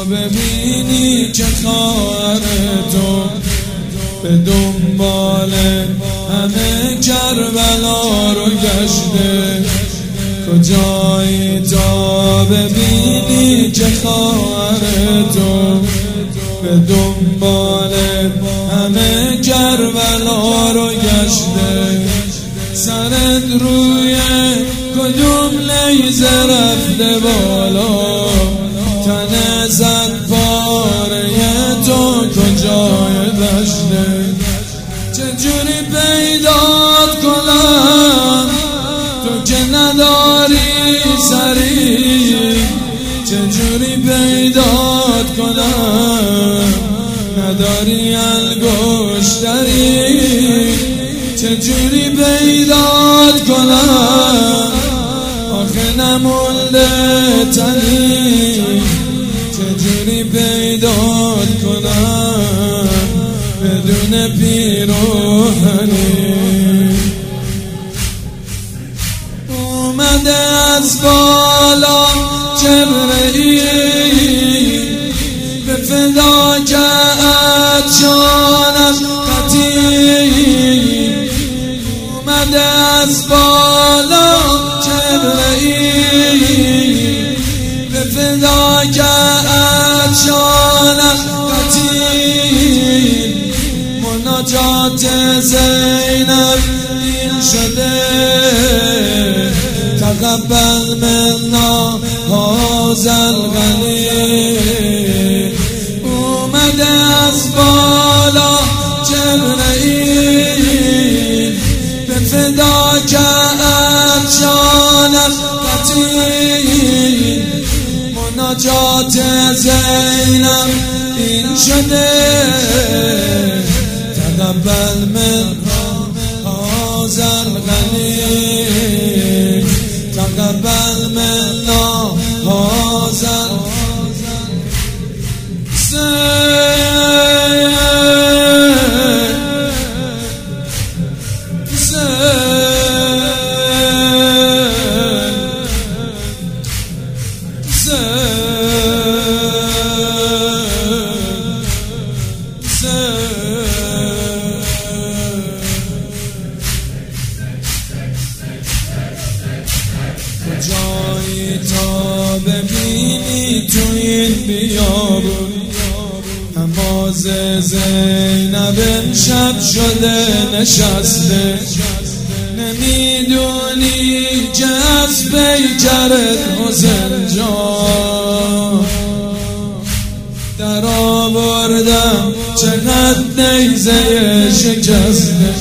ببینی که خواهر تو به دنبال همه کربلا رو گشته. کجایی تا ببینی که خواهر تو به دنبال همه کربلا رو گشته. سرت روی کدوم لیزه رفته بالا، تن زد پاره تو کجای دشته. چجوری پیدات کنم تو که نداری سری، چجوری پیدات کنم نداری انگشتری، چجوری پیدات کنم آخه نمونده تنی، چجوری پیدات کنم بدون پیراهنی. اومده از بالا جبرئیل به فداکت جانم قتیل. اومده از بالا جبرئیل به فداکت جانم قتیل. مناجات زینب این شده تقبل منا هذا الغلیل. اومده از بالا جبرئیل به فداکت جانم قتیل. مناجات زینب این شده تقبل منا هذا الغلیل، تقبل منا هذا جایی تا ببینی تو این بیابون نماز زینب امشب شده نشسته. نمیدونی که از پیکرت حسین جان در آوردم چقدر نیزه شکسته.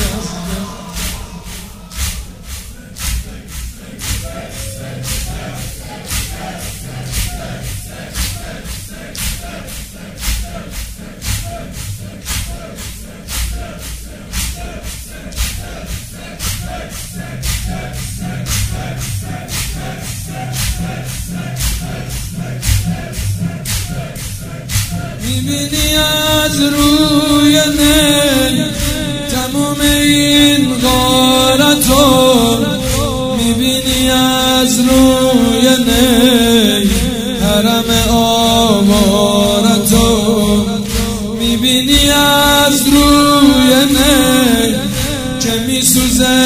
میبینی از روی نی تموم این غارتو، میبینی از روی نی حرم آوارتو، میبینی از روی نی که میسوزه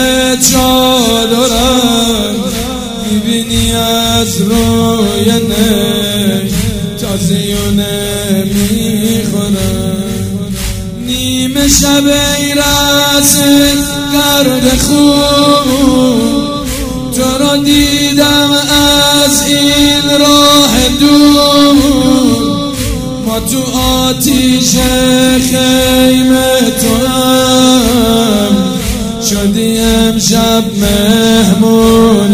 چادرم، میبینی از روی نی تازیونه میخورم. نیمه شب ایرس گرد خون تو را دیدم از این راه دور. ما تو آتیش خیمه تو هم شدی امشب مهمون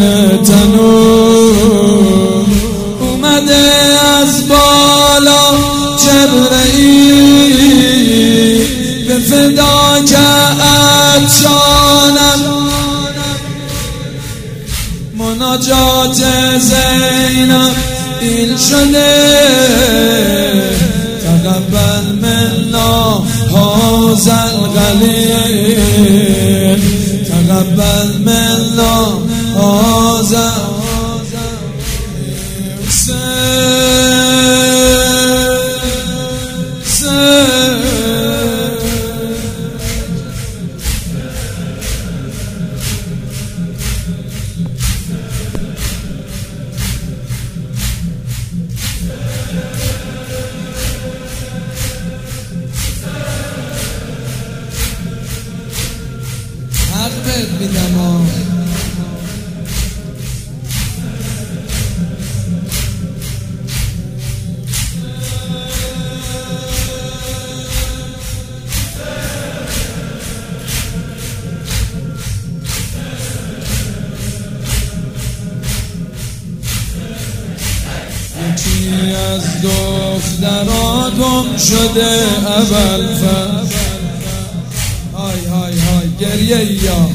تنور. اومده از بالا جبرئیل به فداکت جانم. مناجات زینب این شده تقبل منا هذا الغلیل، تقبل منا هذا از دخترها گم شده اول های های های گریه یا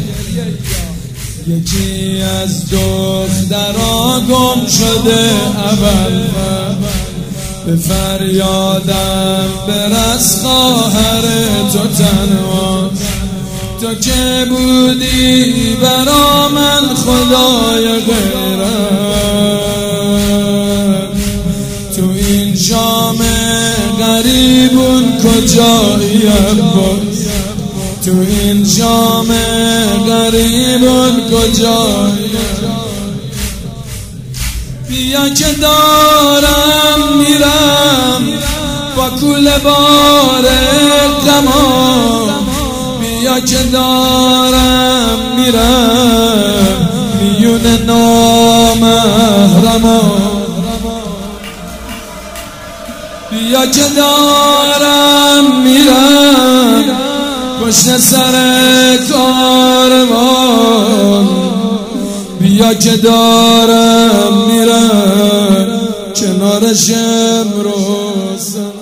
یکی از دخترها گم شده اول به فریادم برس خواهر تو تنها تو که بودی برا من خدای غیرت تو این شام غریبون کجایی عباس تو این شام غریبون کجایی بیا که دارم میرم با کوله بار غمام بیا که دارم میرم میون نامحرمام بیا که دارم میرم پشت سر کاروان بیا که دارم میرم کنار شمر و